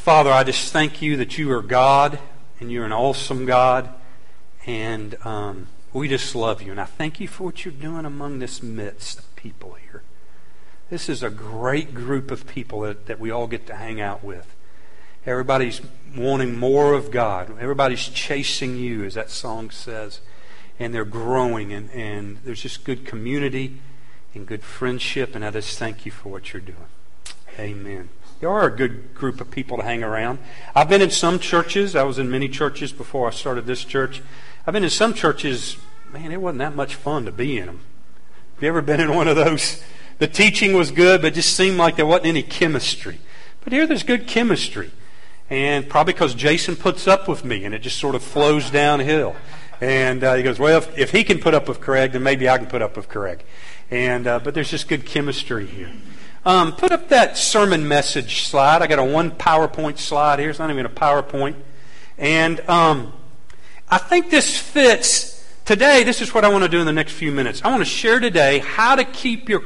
Father, I just thank you that you are God, and you're an awesome God, and we just love you. And I thank you for what you're doing among this midst of people here. This is a great group of people that we all get to hang out with. Everybody's wanting more of God. Everybody's chasing you, as that song says. And they're growing, and there's just good community and good friendship, and I just thank you for what you're doing. Amen. You are a good group of people to hang around. I've been in some churches. I was in many churches before I started this church. I've been in some churches, man, it wasn't that much fun to be in them. Have you ever been in one of those? The teaching was good, but it just seemed like there wasn't any chemistry. But here there's good chemistry. And probably because Jason puts up with me, and it just sort of flows downhill. And he goes, well, if he can put up with Craig, then maybe I can put up with Craig. And but there's just good chemistry here. Put up that sermon message slide. I got a one PowerPoint slide here. It's not even a PowerPoint. And I think this fits. Today, this is what I want to do in the next few minutes. I want to share today how to keep your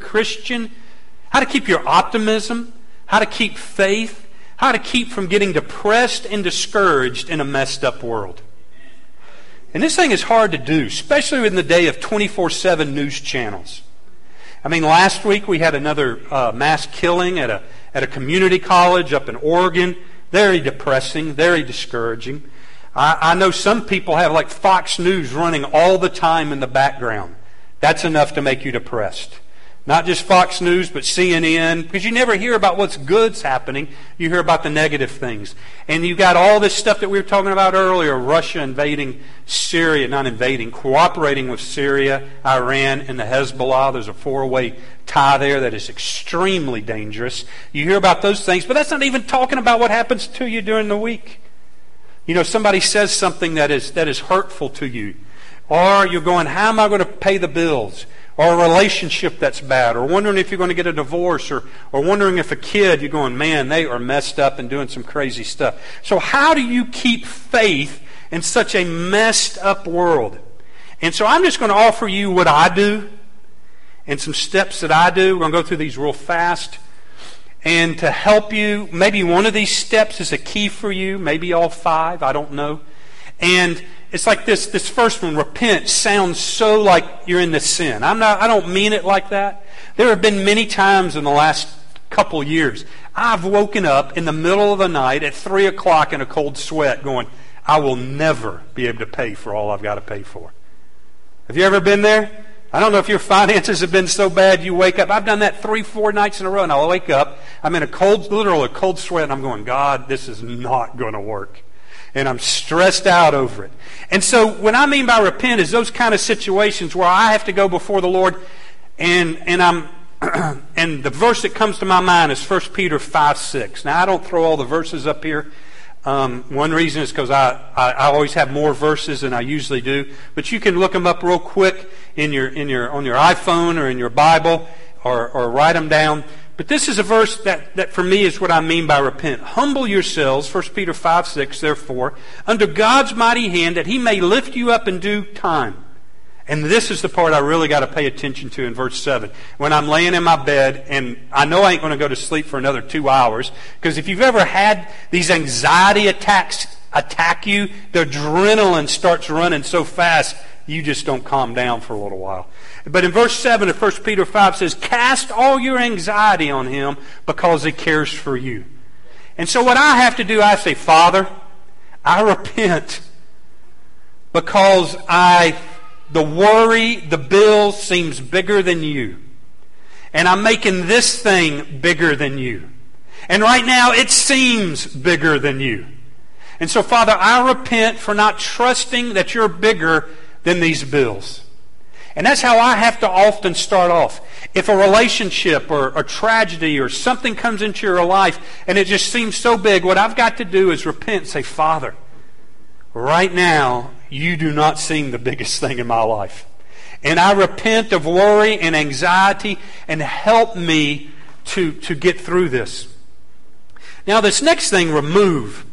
optimism, how to keep faith, how to keep from getting depressed and discouraged in a messed up world. And this thing is hard to do, especially in the day of 24/7 news channels. I mean, last week we had another mass killing at a community college up in Oregon. Very depressing, very discouraging. I know some people have like Fox News running all the time in the background. That's enough to make you depressed. Not just Fox News, but CNN, because you never hear about what's good's happening. You hear about the negative things. And you've got all this stuff that we were talking about earlier, Russia invading Syria, cooperating with Syria, Iran, and the Hezbollah. There's a four-way tie there that is extremely dangerous. You hear about those things, but that's not even talking about what happens to you during the week. You know, somebody says something that is hurtful to you. Or you're going, how am I going to pay the bills? Or a relationship that's bad, or wondering if you're going to get a divorce, or wondering if a kid, you're going, man, they are messed up and doing some crazy stuff. So how do you keep faith in such a messed up world? And so I'm just going to offer you what I do and some steps that I do. We're going to go through these real fast. And to help you, maybe one of these steps is a key for you, maybe all 5, I don't know. And it's like this first one, repent, sounds so like you're in the sin. I don't mean it like that. There have been many times in the last couple years, I've woken up in the middle of the night at 3 o'clock in a cold sweat going, I will never be able to pay for all I've got to pay for. Have you ever been there? I don't know if your finances have been so bad you wake up. I've done that 3-4 nights in a row, and I'll wake up. I'm in a cold sweat, and I'm going, God, this is not going to work. And I'm stressed out over it. And so what I mean by repent is those kind of situations where I have to go before the Lord, and I'm and the verse that comes to my mind is 1 Peter 5:6. Now I don't throw all the verses up here. One reason is because I always have more verses than I usually do. But you can look them up real quick on your iPhone or in your Bible, or write them down. But this is a verse that for me is what I mean by repent. Humble yourselves, 1 Peter 5:6, therefore, under God's mighty hand, that He may lift you up in due time. And this is the part I really got to pay attention to in verse 7. When I'm laying in my bed, and I know I ain't going to go to sleep for another 2 hours, because if you've ever had these anxiety attacks attack you, the adrenaline starts running so fast, you just don't calm down for a little while. But in verse 7 of 1 Peter 5 says, cast all your anxiety on Him because He cares for you. And so what I have to do, I say, Father, I repent because the worry, the bill seems bigger than you. And I'm making this thing bigger than you. And right now it seems bigger than you. And so, Father, I repent for not trusting that You're bigger than these bills. And that's how I have to often start off. If a relationship or a tragedy or something comes into your life and it just seems so big, what I've got to do is repent and say, Father, right now, You do not seem the biggest thing in my life. And I repent of worry and anxiety, and help me to get through this. Now, this next thing, remove.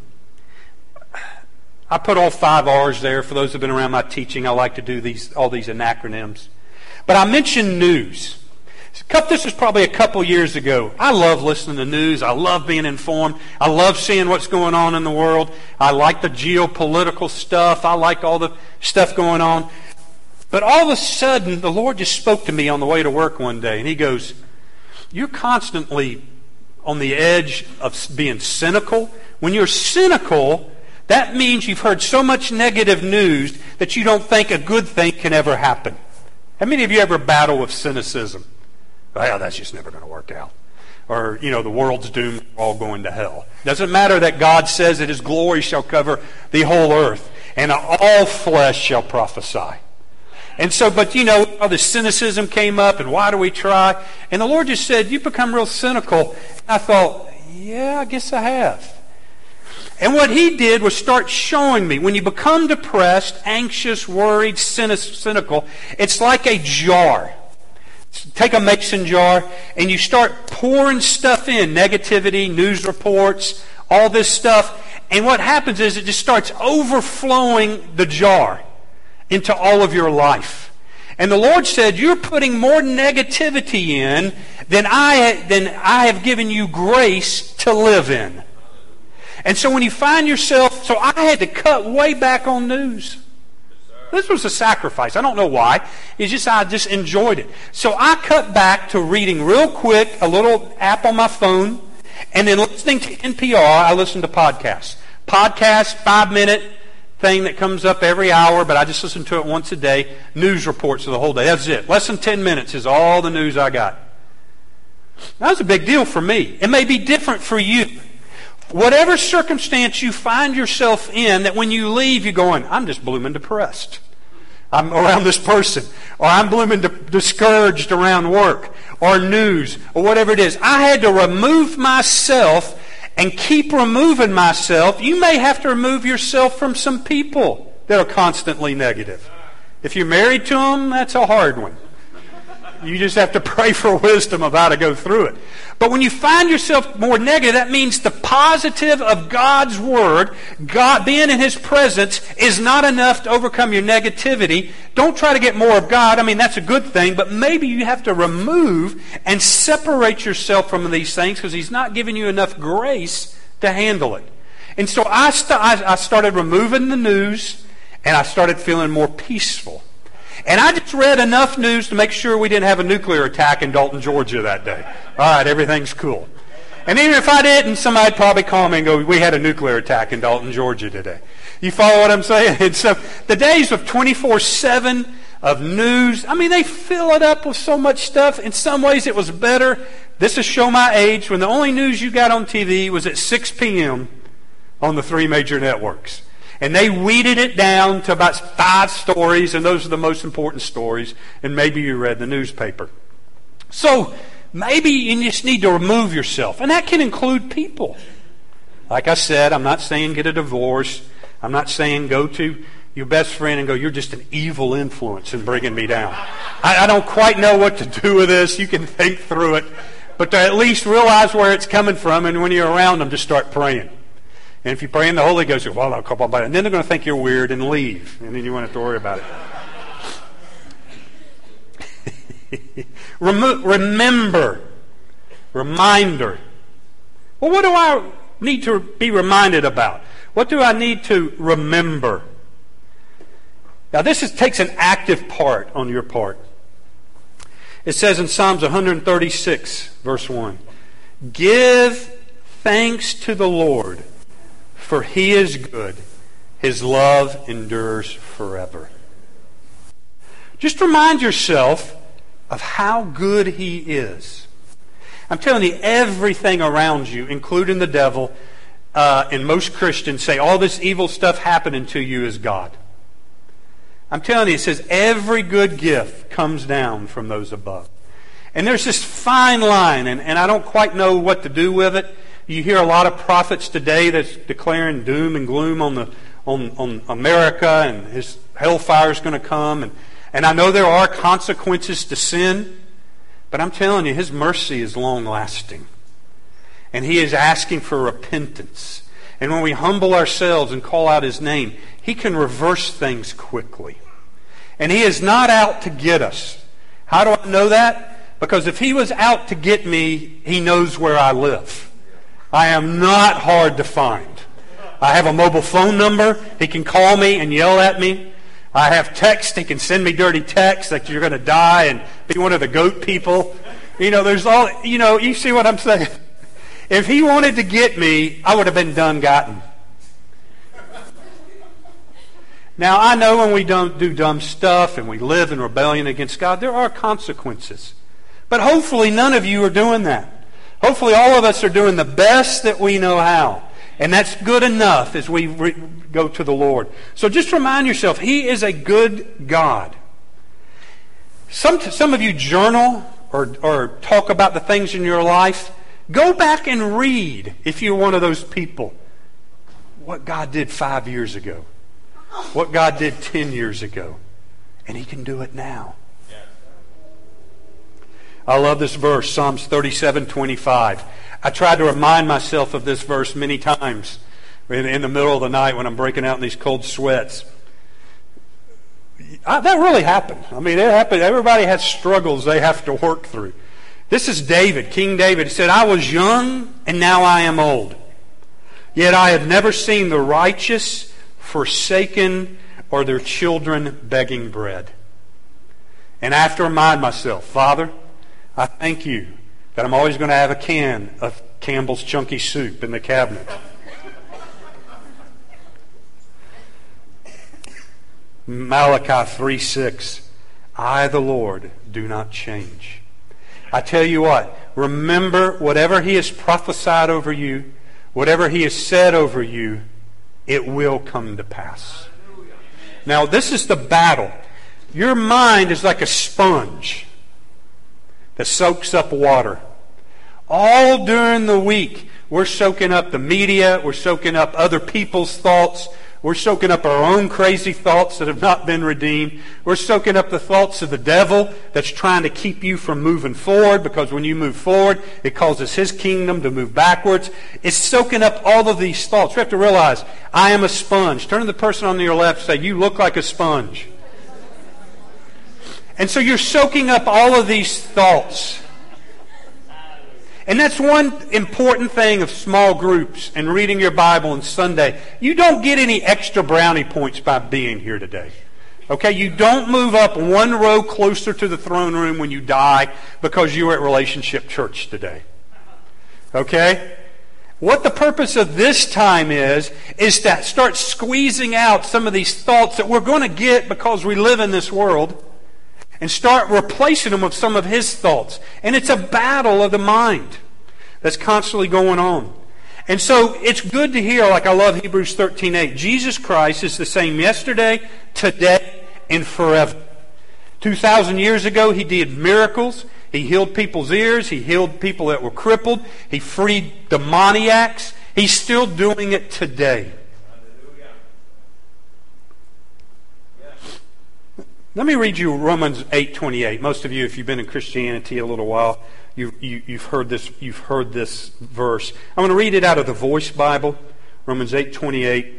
I put all 5 R's there. For those who have been around my teaching, I like to do all these acronyms. But I mentioned news. This was probably a couple years ago. I love listening to news. I love being informed. I love seeing what's going on in the world. I like the geopolitical stuff. I like all the stuff going on. But all of a sudden, the Lord just spoke to me on the way to work one day, and He goes, "You're constantly on the edge of being cynical. When you're cynical, that means you've heard so much negative news that you don't think a good thing can ever happen." How many of you ever battle with cynicism? Well, that's just never going to work out. Or, the world's doomed, we're all going to hell. Doesn't matter that God says that His glory shall cover the whole earth, and all flesh shall prophesy. And so, but all the cynicism came up, and why do we try? And the Lord just said, "You've become real cynical." And I thought, yeah, I guess I have. And what He did was start showing me, when you become depressed, anxious, worried, cynical, it's like a jar. Take a mason jar, and you start pouring stuff in, negativity, news reports, all this stuff. And what happens is it just starts overflowing the jar into all of your life. And the Lord said, "You're putting more negativity in than I have given you grace to live in." And so when you find yourself, so I had to cut way back on news. This was a sacrifice. I don't know why. It's just I just enjoyed it. So I cut back to reading real quick, a little app on my phone, and then listening to NPR. I listen to podcasts. 5-minute thing that comes up every hour, but I just listen to it once a day. News reports of the whole day. That's it. Less than 10 minutes is all the news I got. That was a big deal for me. It may be different for you. Whatever circumstance you find yourself in, that when you leave, you're going, "I'm just blooming depressed. I'm around this person." Or "I'm blooming discouraged around work," or news, or whatever it is. I had to remove myself and keep removing myself. You may have to remove yourself from some people that are constantly negative. If you're married to them, that's a hard one. You just have to pray for wisdom of how to go through it. But when you find yourself more negative, that means the positive of God's Word, God being in His presence, is not enough to overcome your negativity. Don't try to get more of God. I mean, that's a good thing, but maybe you have to remove and separate yourself from these things because He's not giving you enough grace to handle it. And so I started removing the news, and I started feeling more peaceful. And I just read enough news to make sure we didn't have a nuclear attack in Dalton, Georgia that day. All right, everything's cool. And even if I didn't, somebody'd probably call me and go, "We had a nuclear attack in Dalton, Georgia today." You follow what I'm saying? And so the days of 24/7 of news, I mean, they fill it up with so much stuff. In some ways, it was better. This will show my age, when the only news you got on TV was at 6 p.m. on the 3 major networks. And they weeded it down to about 5 stories, and those are the most important stories, and maybe you read the newspaper. So maybe you just need to remove yourself, and that can include people. Like I said, I'm not saying get a divorce. I'm not saying go to your best friend and go, "You're just an evil influence in bringing me down." I don't quite know what to do with this. You can think through it. But to at least realize where it's coming from, and when you're around them, just start praying. And if you pray in the Holy Ghost, well, I'll come about it. And then they're going to think you're weird and leave. And then you won't have to worry about it. Remember. Reminder. Well, what do I need to be reminded about? What do I need to remember? Now, this takes an active part on your part. It says in Psalms 136, verse 1, "Give thanks to the Lord, for He is good. His love endures forever." Just remind yourself of how good He is. I'm telling you, everything around you, including the devil, and most Christians say all this evil stuff happening to you is God. I'm telling you, it says every good gift comes down from those above. And there's this fine line, and I don't quite know what to do with it. You hear a lot of prophets today that's declaring doom and gloom on America, and his hellfire is going to come. And I know there are consequences to sin, but I'm telling you, His mercy is long-lasting. And He is asking for repentance. And when we humble ourselves and call out His name, He can reverse things quickly. And He is not out to get us. How do I know that? Because if He was out to get me, He knows where I live. I am not hard to find. I have a mobile phone number. He can call me and yell at me. I have text. He can send me dirty texts like you're going to die and be one of the goat people. There's all, you see what I'm saying? If He wanted to get me, I would have been done gotten. Now, I know when we don't do dumb stuff and we live in rebellion against God, there are consequences. But hopefully none of you are doing that. Hopefully all of us are doing the best that we know how. And that's good enough as we go to the Lord. So just remind yourself, He is a good God. Some of you journal or talk about the things in your life. Go back and read, if you're one of those people, what God did 5 years ago. What God did 10 years ago. And He can do it now. I love this verse, Psalms 37:25. I tried to remind myself of this verse many times in the middle of the night when I'm breaking out in these cold sweats. That really happened. I mean, it happened. Everybody has struggles they have to work through. This is David, King David. He said, I was young and now I am old. Yet I have never seen the righteous forsaken or their children begging bread. And I have to remind myself, Father, I thank You that I'm always going to have a can of Campbell's Chunky Soup in the cabinet. Malachi 3:6. I, the Lord, do not change. I tell you what, remember whatever He has prophesied over you, whatever He has said over you, it will come to pass. Now, this is the battle. Your mind is like a sponge that soaks up water. All during the week, we're soaking up the media, we're soaking up other people's thoughts, we're soaking up our own crazy thoughts that have not been redeemed. We're soaking up the thoughts of the devil that's trying to keep you from moving forward, because when you move forward, it causes his kingdom to move backwards. It's soaking up all of these thoughts. You have to realize, I am a sponge. Turn to the person on your left and say, you look like a sponge. And so you're soaking up all of these thoughts. And that's one important thing of small groups and reading your Bible on Sunday. You don't get any extra brownie points by being here today. Okay? You don't move up one row closer to the throne room when you die because you were at Relationship Church today. Okay? What the purpose of this time is to start squeezing out some of these thoughts that we're going to get because we live in this world, and start replacing them with some of His thoughts. And it's a battle of the mind that's constantly going on. And so it's good to hear, like I love Hebrews 13:8, Jesus Christ is the same yesterday, today, and forever. 2,000 years ago, He did miracles. He healed people's ears. He healed people that were crippled. He freed demoniacs. He's still doing it today. Let me read you Romans 8:28. Most of you, if you've been in Christianity a little while, you've heard this verse. I'm going to read it out of the Voice Bible, Romans 8:28.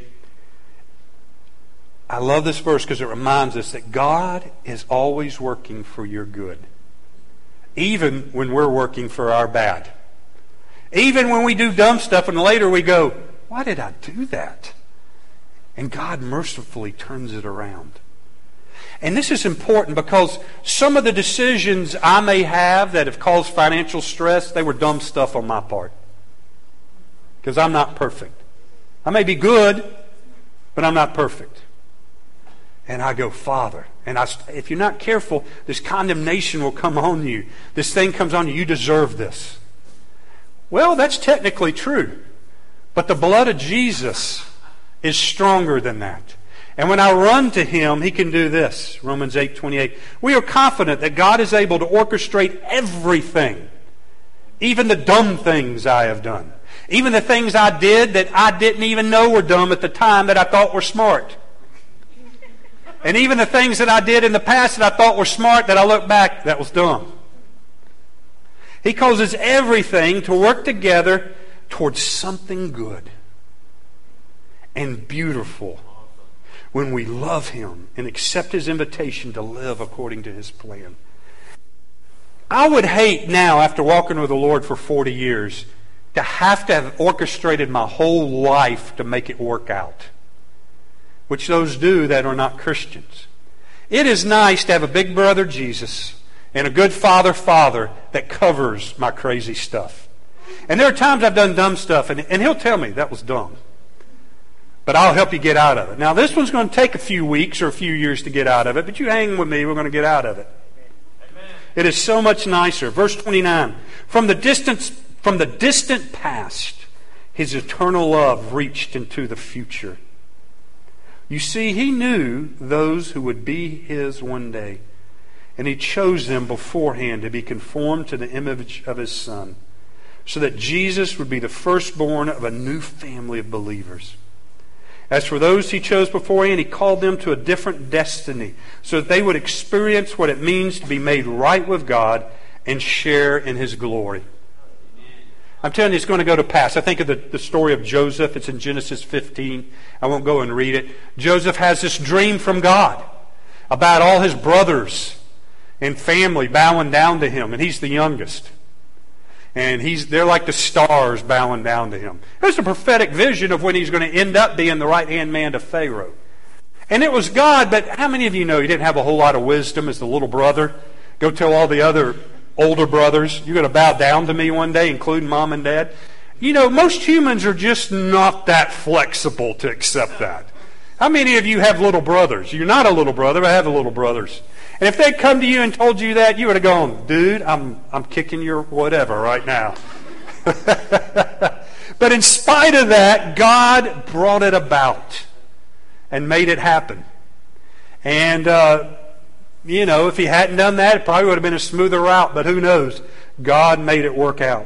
I love this verse because it reminds us that God is always working for your good, even when we're working for our bad. Even when we do dumb stuff and later we go, why did I do that? And God mercifully turns it around. And this is important because some of the decisions I may have that have caused financial stress, they were dumb stuff on my part. Because I'm not perfect. I may be good, but I'm not perfect. And I go, Father. And if you're not careful, this condemnation will come on you. This thing comes on you. You deserve this. Well, that's technically true. But the blood of Jesus is stronger than that. And when I run to Him, He can do this. Romans 8:28. We are confident that God is able to orchestrate everything. Even the dumb things I have done. Even the things I did that I didn't even know were dumb at the time that I thought were smart. And even the things that I did in the past that I thought were smart, that I look back, that was dumb. He causes everything to work together towards something good and beautiful when we love Him and accept His invitation to live according to His plan. I would hate now, after walking with the Lord for 40 years, to have orchestrated my whole life to make it work out, which those do that are not Christians. It is nice to have a big brother Jesus and a good father that covers my crazy stuff. And there are times I've done dumb stuff, and he'll tell me that was dumb. But I'll help you get out of it. Now, this one's going to take a few weeks or a few years to get out of it, but you hang with me, we're going to get out of it. Amen. It is so much nicer. Verse 29, from the distant past, His eternal love reached into the future. You see, He knew those who would be His one day, and He chose them beforehand to be conformed to the image of His Son, so that Jesus would be the firstborn of a new family of believers. As for those He chose beforehand, He called them to a different destiny, so that they would experience what it means to be made right with God and share in His glory. I'm telling you, it's going to go to pass. I think of the story of Joseph. It's in Genesis 15. I won't go and read it. Joseph has this dream from God about all his brothers and family bowing down to him, and he's the youngest. And they're like the stars bowing down to him. There's a prophetic vision of when he's going to end up being the right-hand man to Pharaoh. And it was God, but how many of you know he didn't have a whole lot of wisdom as the little brother? Go tell all the other older brothers, you're going to bow down to me one day, including mom and dad. You know, most humans are just not that flexible to accept that. How many of you have little brothers? You're not a little brother, but I have little brothers. And if they'd come to you and told you that, you would have gone, dude, I'm kicking your whatever right now. But in spite of that, God brought it about and made it happen. And, if He hadn't done that, it probably would have been a smoother route, but who knows? God made it work out.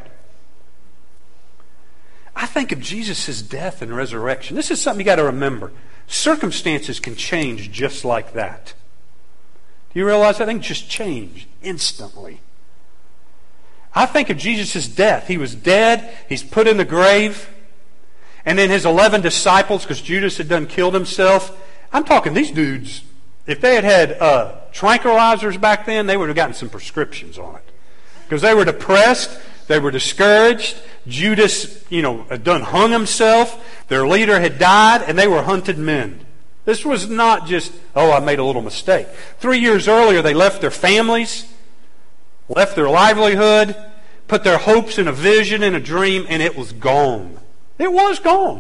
I think of Jesus' death and resurrection. This is something you got to remember. Circumstances can change just like that. Do you realize that? Things just change instantly. I think of Jesus' death. He was dead. He's put in the grave. And then His 11 disciples, because Judas had done killed himself. I'm talking these dudes, if they had tranquilizers back then, they would have gotten some prescriptions on it. Because they were depressed. They were discouraged. Judas, had done hung himself. Their leader had died, and they were hunted men. This was not just, I made a little mistake. 3 years earlier, they left their families, left their livelihood, put their hopes in a vision and a dream, and it was gone. It was gone.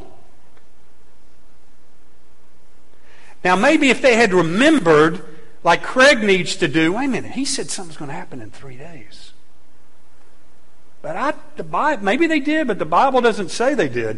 Now, maybe if they had remembered, like Craig needs to do, wait a minute, he said something's going to happen in 3 days. But maybe they did, but the Bible doesn't say they did.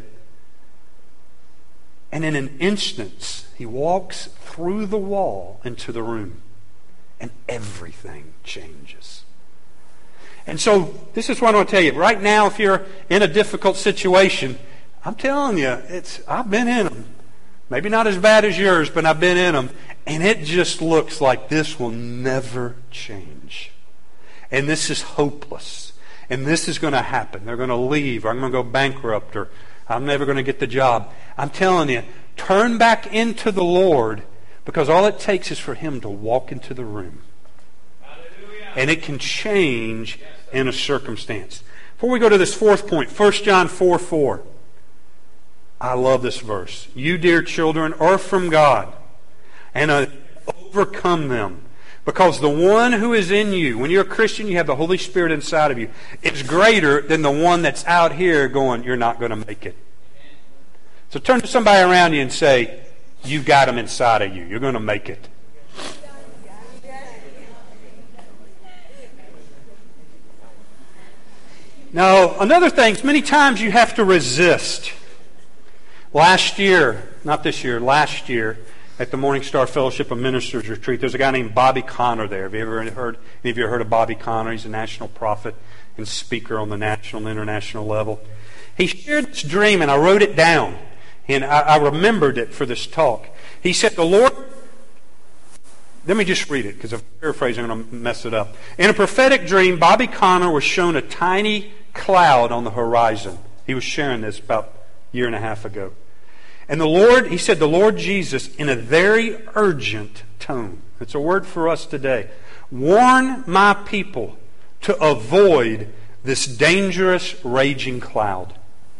And in an instant, He walks through the wall into the room, and everything changes. And so, this is what I want to tell you. Right now, if you're in a difficult situation, I'm telling you, I've been in them. Maybe not as bad as yours, but I've been in them. And it just looks like this will never change. And this is hopeless. And this is going to happen. They're going to leave, or I'm going to go bankrupt, or I'm never going to get the job. I'm telling you, turn back into the Lord, because all it takes is for Him to walk into the room. Hallelujah. And it can change in a circumstance. Before we go to this fourth point, 1 John 4:4. I love this verse. You, dear children, are from God, and overcome them. Because the one who is in you, when you're a Christian, you have the Holy Spirit inside of you, is greater than the one that's out here going, you're not going to make it. So turn to somebody around you and say, you've got him inside of you. You're going to make it. Now, another thing is many times you have to resist. Last year, not this year, last year, at the Morning Star Fellowship of Ministers Retreat, there's a guy named Bobby Conner there. Have you ever heard? Any of you heard of Bobby Conner? He's a national prophet and speaker on the national and international level. He shared this dream, and I wrote it down, and I remembered it for this talk. He said, the Lord... Let me just read it, because if I paraphrase, I'm going to mess it up. In a prophetic dream, Bobby Conner was shown a tiny cloud on the horizon. He was sharing this about a year and a half ago. And he said, the Lord Jesus, in a very urgent tone, it's a word for us today, warn my people to avoid this dangerous, raging cloud.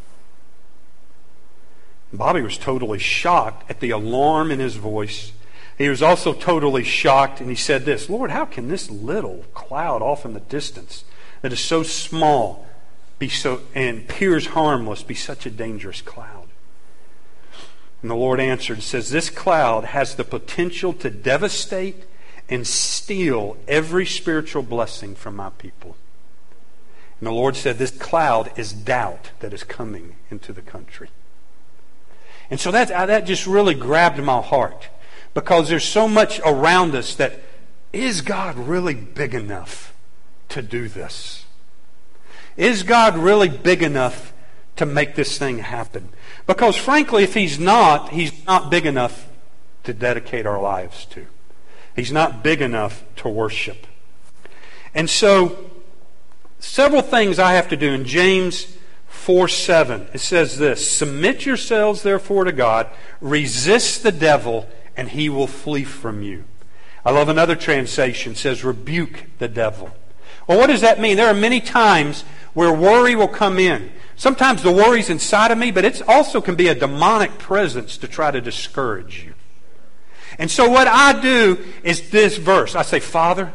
Bobby was totally shocked at the alarm in his voice. He was also totally shocked, and he said this, Lord, how can this little cloud off in the distance that is so small and appears harmless be such a dangerous cloud? And the Lord answered, says, this cloud has the potential to devastate and steal every spiritual blessing from my people. And the Lord said, this cloud is doubt that is coming into the country. And so that just really grabbed my heart, because there's so much around us that, is God really big enough to do this? Is God really big enough to make this thing happen? Because frankly, if He's not big enough to dedicate our lives to. He's not big enough to worship. And so, several things I have to do. In James 4:7, it says this, submit yourselves therefore to God, resist the devil, and he will flee from you. I love another translation, it says rebuke the devil. Well, what does that mean? There are many times where worry will come in. Sometimes the worry's inside of me, but it also can be a demonic presence to try to discourage you. And so what I do is this verse. I say, Father,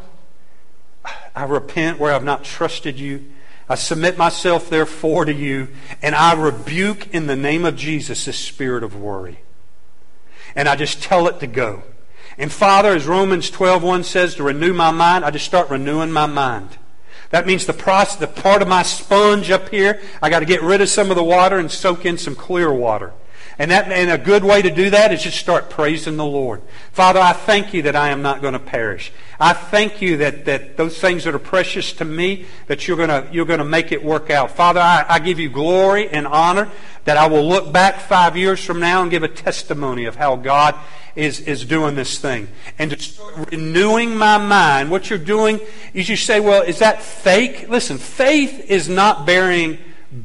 I repent where I've not trusted you. I submit myself therefore to you, and I rebuke in the name of Jesus this spirit of worry. And I just tell it to go. And Father, as Romans 12:1 says, to renew my mind, I just start renewing my mind. That means the part of my sponge up here, I got to get rid of some of the water and soak in some clear water. And a good way to do that is just start praising the Lord. Father, I thank you that I am not going to perish. I thank you that those things that are precious to me, that you're going to make it work out. Father, I give you glory and honor that I will look back 5 years from now and give a testimony of how God is doing this thing. And to start renewing my mind, what you're doing is you say, well, is that fake? Listen, faith is not burying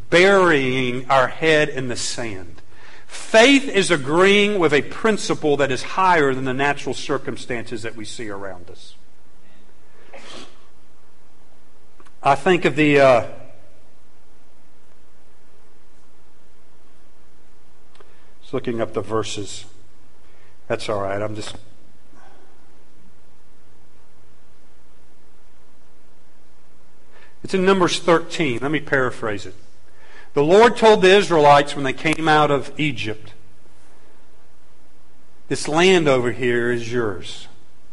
our head in the sand. Faith is agreeing with a principle that is higher than the natural circumstances that we see around us. I think of just looking up the verses. That's all right. It's in Numbers 13. Let me paraphrase it. The Lord told the Israelites when they came out of Egypt, this land over here is yours.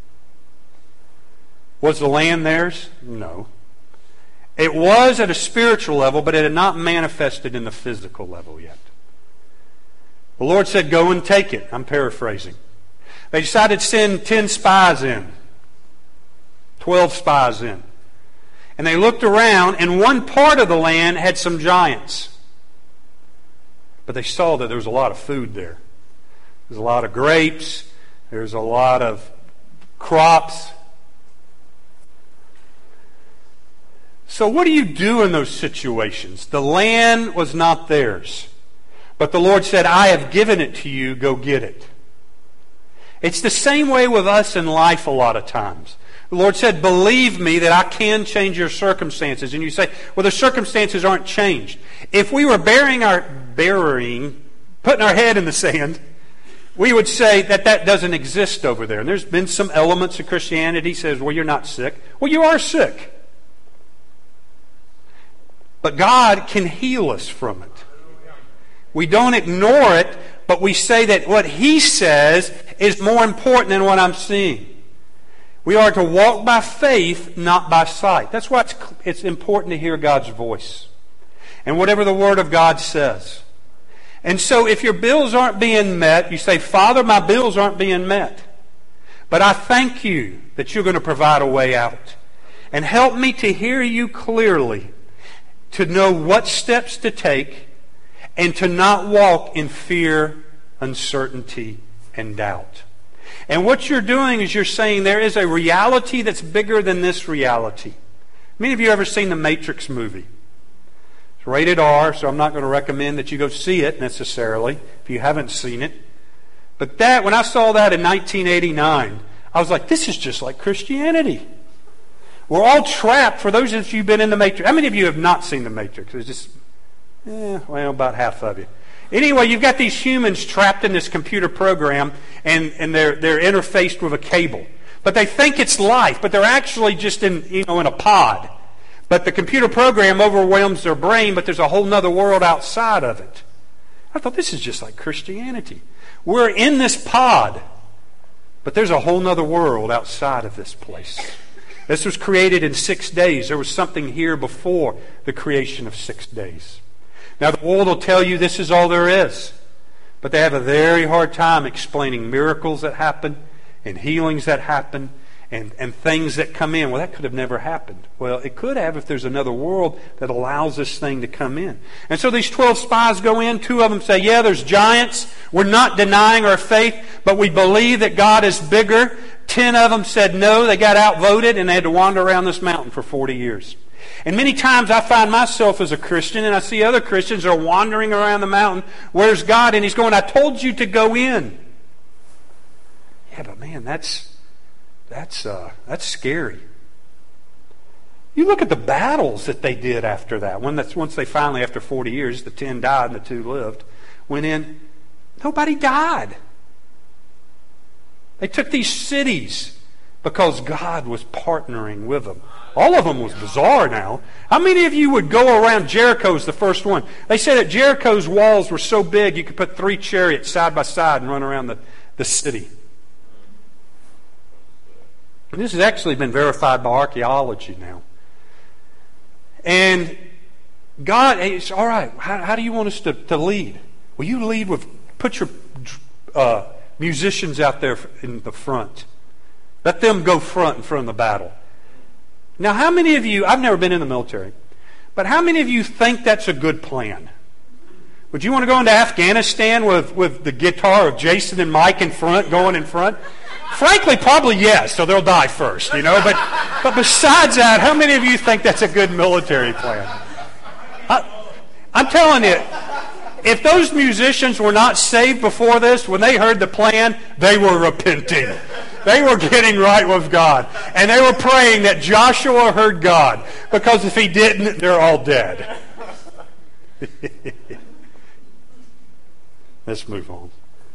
Was the land theirs? No. It was at a spiritual level, but it had not manifested in the physical level yet. The Lord said, go and take it. I'm paraphrasing. They decided to send 10 spies in. 12 spies in. And they looked around, and one part of the land had some giants. But they saw that there was a lot of food there. There's a lot of grapes. There's a lot of crops. So what do you do in those situations? The land was not theirs. But the Lord said, I have given it to you. Go get it. It's the same way with us in life a lot of times. The Lord said, believe me that I can change your circumstances. And you say, well, the circumstances aren't changed. If we were putting our head in the sand, we would say that doesn't exist over there. And there's been some elements of Christianity that says, well, you're not sick. Well, you are sick. But God can heal us from it. We don't ignore it, but we say that what He says is more important than what I'm seeing. We are to walk by faith, not by sight. That's why it's important to hear God's voice. And whatever the Word of God says. And so if your bills aren't being met, you say, Father, my bills aren't being met. But I thank you that you're going to provide a way out. And help me to hear you clearly, to know what steps to take, and to not walk in fear, uncertainty, and doubt. And what you're doing is you're saying there is a reality that's bigger than this reality. Many of you ever seen the Matrix movie? It's rated R, so I'm not going to recommend that you go see it necessarily if you haven't seen it. But when I saw that in 1989, I was like, this is just like Christianity. We're all trapped. For those of you who've been in the Matrix, how many of you have not seen the Matrix? It's just, well, about half of you. Anyway, you've got these humans trapped in this computer program, and they're interfaced with a cable. But they think it's life, but they're actually just in a pod. But the computer program overwhelms their brain, but there's a whole other world outside of it. I thought, this is just like Christianity. We're in this pod, but there's a whole other world outside of this place. This was created in 6 days. There was something here before the creation of 6 days. Now, the world will tell you this is all there is. But they have a very hard time explaining miracles that happen and healings that happen and things that come in. Well, that could have never happened. Well, it could have if there's another world that allows this thing to come in. And so these 12 spies go in. 2 of them say, yeah, there's giants. We're not denying our faith, but we believe that God is bigger. 10 of them said no. They got outvoted, and they had to wander around this mountain for 40 years. And many times I find myself as a Christian, and I see other Christians that are wandering around the mountain. Where's God? And He's going, I told you to go in. Yeah, but man, that's scary. You look at the battles that they did after that. Once they finally, after 40 years, the 10 died and the 2 lived, went in, nobody died. They took these cities because God was partnering with them. All of them was bizarre now. How many of you would go around Jericho's the first one? They said that Jericho's walls were so big you could put 3 chariots side by side and run around the city. And this has actually been verified by archaeology now. And God, it's all right. How do you want us to lead? Well, you lead with, put your musicians out there in the front. Let them go in front of the battle. Now, how many of you, I've never been in the military, but how many of you think that's a good plan? Would you want to go into Afghanistan with the guitar of Jason and Mike in front, going in front? Frankly, probably yes, so they'll die first, But besides that, how many of you think that's a good military plan? I'm telling you, if those musicians were not saved before this, when they heard the plan, they were repenting. They were getting right with God. And they were praying that Joshua heard God. Because if he didn't, they're all dead. Let's move on.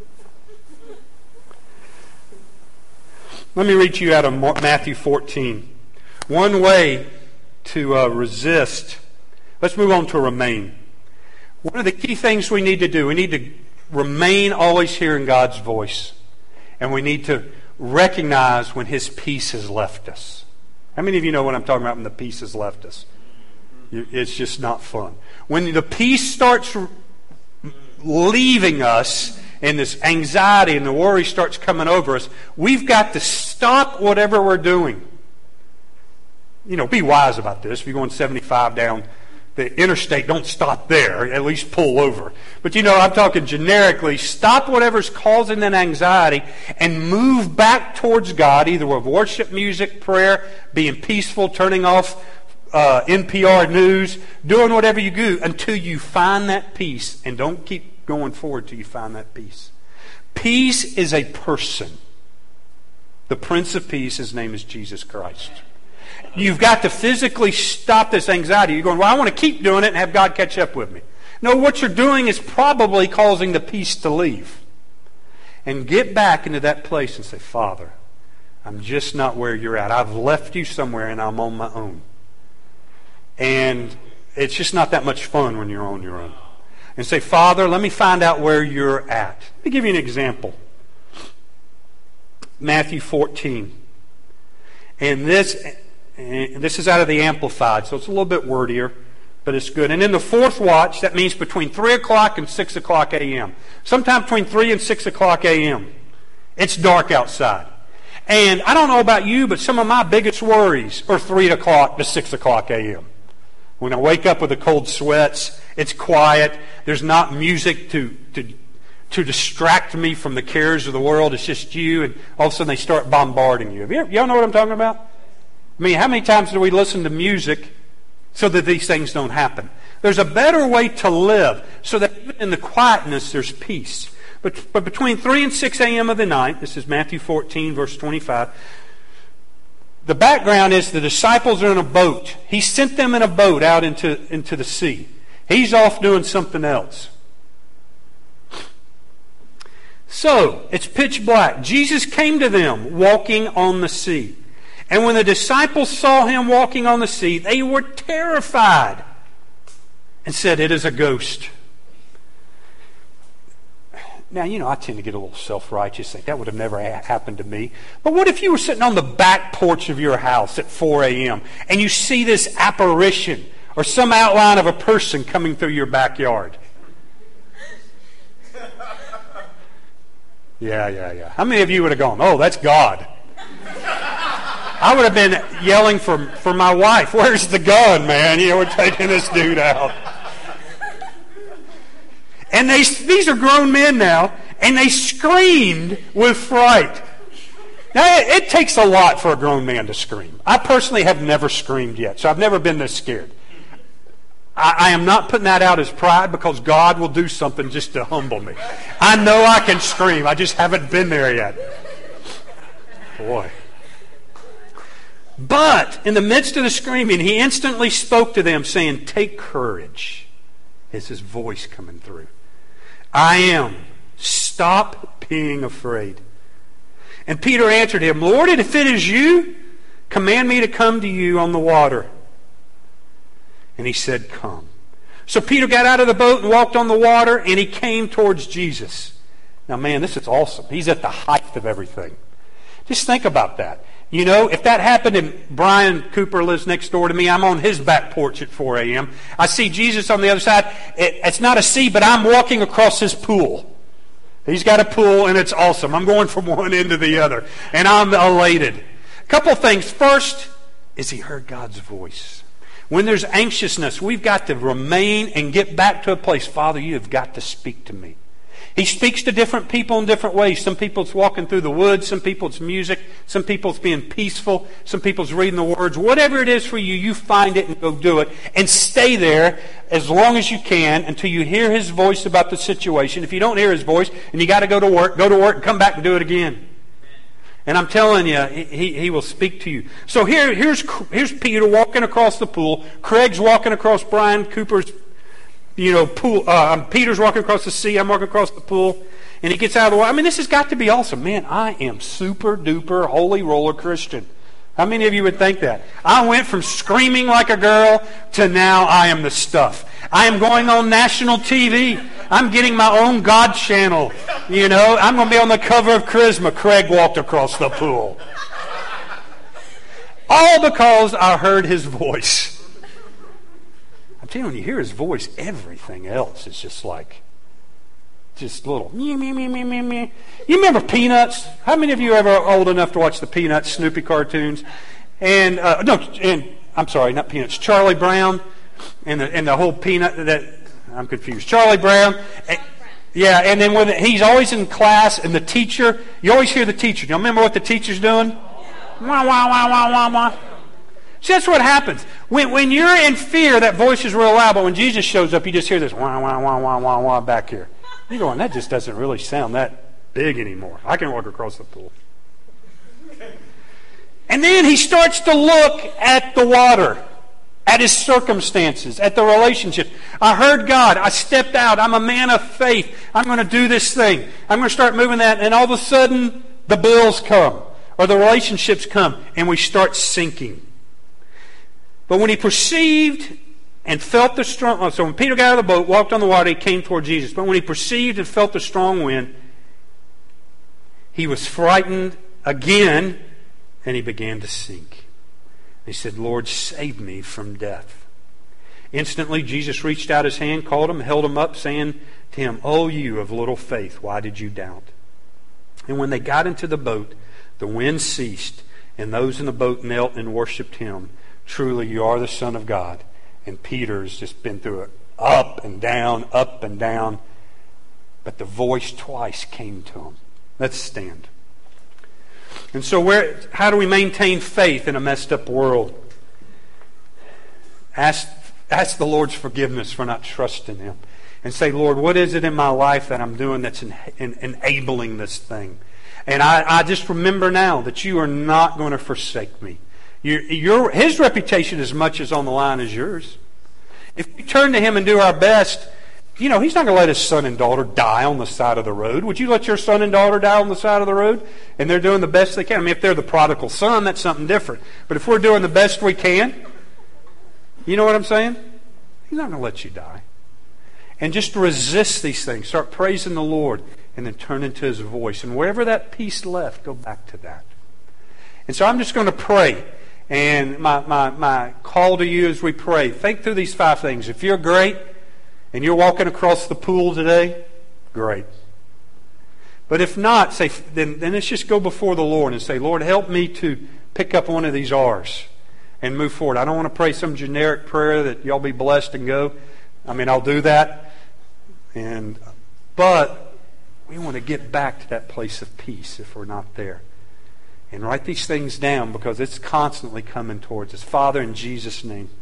Let me read to you out of Matthew 14. One way to resist. Let's move on to remain. One of the key things we need to do, we need to remain always hearing God's voice. And we need to recognize when His peace has left us. How many of you know what I'm talking about when the peace has left us? It's just not fun. When the peace starts leaving us and this anxiety and the worry starts coming over us, we've got to stop whatever we're doing. Be wise about this. If you're going 75 down the interstate, don't stop there. At least pull over. But I'm talking generically. Stop whatever's causing that anxiety and move back towards God, either with worship music, prayer, being peaceful, turning off NPR news, doing whatever you do until you find that peace. And don't keep going forward till you find that peace. Peace is a person. The Prince of Peace, His name is Jesus Christ. You've got to physically stop this anxiety. You're going, well, I want to keep doing it and have God catch up with me. No, what you're doing is probably causing the peace to leave. And get back into that place and say, Father, I'm just not where you're at. I've left you somewhere and I'm on my own. And it's just not that much fun when you're on your own. And say, Father, let me find out where you're at. Let me give you an example. Matthew 14. And this is out of the Amplified, so it's a little bit wordier, but it's good. And in the 4th watch, that means between 3 o'clock and 6 o'clock a.m. Sometime between 3 and 6 o'clock a.m. It's dark outside. And I don't know about you, but some of my biggest worries are 3 o'clock to 6 o'clock a.m. When I wake up with the cold sweats, it's quiet. There's not music to distract me from the cares of the world. It's just you, and all of a sudden they start bombarding you. Y'all know what I'm talking about? I mean, how many times do we listen to music so that these things don't happen? There's a better way to live so that even in the quietness there's peace. But between 3 and 6 a.m. of the night, this is Matthew 14, verse 25, The background is the disciples are in a boat. He sent them in a boat out into the sea. He's off doing something else. So, it's pitch black. Jesus came to them walking on the sea. And when the disciples saw him walking on the sea, they were terrified and said, "It is a ghost." Now, I tend to get a little self-righteous. Think that would have never happened to me. But what if you were sitting on the back porch of your house at 4 a.m. and you see this apparition or some outline of a person coming through your backyard? Yeah. How many of you would have gone, "Oh, that's God"? I would have been yelling for my wife, "Where's the gun, man? We're taking this dude out." And these are grown men now, and they screamed with fright. Now, it takes a lot for a grown man to scream. I personally have never screamed yet, so I've never been this scared. I am not putting that out as pride, because God will do something just to humble me. I know I can scream. I just haven't been there yet. Boy. But in the midst of the screaming, he instantly spoke to them, saying, "Take courage." It's his voice coming through. "I am. Stop being afraid." And Peter answered him, "Lord, if it is you, command me to come to you on the water." And he said, "Come." So Peter got out of the boat and walked on the water, and he came towards Jesus. Now, man, this is awesome. He's at the height of everything. Just think about that. If that happened and Brian Cooper lives next door to me, I'm on his back porch at 4 a.m. I see Jesus on the other side. It's not a sea, but I'm walking across his pool. He's got a pool, and it's awesome. I'm going from one end to the other, and I'm elated. A couple things. First is he heard God's voice. When there's anxiousness, we've got to remain and get back to a place, "Father, you have got to speak to me." He speaks to different people in different ways. Some people it's walking through the woods. Some people it's music. Some people it's being peaceful. Some people it's reading the words. Whatever it is for you, you find it and go do it. And stay there as long as you can until you hear his voice about the situation. If you don't hear his voice and you got to go to work and come back and do it again. And I'm telling you, he will speak to you. So here's Peter walking across the pool. Craig's walking across Brian Cooper's pool. Peter's walking across the sea. I'm walking across the pool. And he gets out of the water. I mean, this has got to be awesome. Man, I am super duper holy roller Christian. How many of you would think that? I went from screaming like a girl to now I am the stuff. I am going on national TV. I'm getting my own God channel. I'm going to be on the cover of Charisma. Craig walked across the pool. All because I heard his voice. I'm telling you, when you hear his voice, everything else is just little me, me, me, me, me, me. You remember Peanuts? How many of you are ever old enough to watch the Peanuts, Snoopy cartoons? I'm sorry, not Peanuts, Charlie Brown, and the whole Peanut I'm confused. Charlie Brown. Yeah, and then when he's always in class, and the teacher, you always hear the teacher. You remember what the teacher's doing? Wah, wah, wah, wah, wah, wah. See, that's what happens. When you're in fear, that voice is real loud, but when Jesus shows up, you just hear this wah, wah, wah, wah, wah, wah back here. You're going, that just doesn't really sound that big anymore. I can walk across the pool. And then he starts to look at the water, at his circumstances, at the relationship. I heard God. I stepped out. I'm a man of faith. I'm going to do this thing. I'm going to start moving that. And all of a sudden, the bills come, or the relationships come, and we start sinking. But when he perceived and felt the strong... So when Peter got out of the boat, walked on the water, he came toward Jesus. But when he perceived and felt the strong wind, he was frightened again, and he began to sink. He said, "Lord, save me from death." Instantly, Jesus reached out his hand, called him, held him up, saying to him, "O you of little faith, why did you doubt?" And when they got into the boat, the wind ceased, and those in the boat knelt and worshipped him. "Truly, you are the Son of God." And Peter's just been through it, up and down, up and down. But the voice twice came to him. Let's stand. And so how do we maintain faith in a messed up world? Ask the Lord's forgiveness for not trusting him. And say, "Lord, what is it in my life that I'm doing that's enabling this thing?" And I just remember now that you are not going to forsake me. His reputation as much as on the line as yours. If we turn to Him and do our best, He's not going to let His son and daughter die on the side of the road. Would you let your son and daughter die on the side of the road? And they're doing the best they can. I mean, if they're the prodigal son, that's something different. But if we're doing the best we can, you know what I'm saying? He's not going to let you die. And just resist these things. Start praising the Lord and then turn into His voice. And wherever that peace left, go back to that. And so I'm just going to pray. And my call to you as we pray, think through these 5 things. If you're great and you're walking across the pool today, great. But if not, then let's just go before the Lord and say, Lord, help me to pick up one of these R's and move forward. I don't want to pray some generic prayer that y'all be blessed and go. I mean, I'll do that. But we want to get back to that place of peace if we're not there. And write these things down because it's constantly coming towards us. Father, in Jesus' name.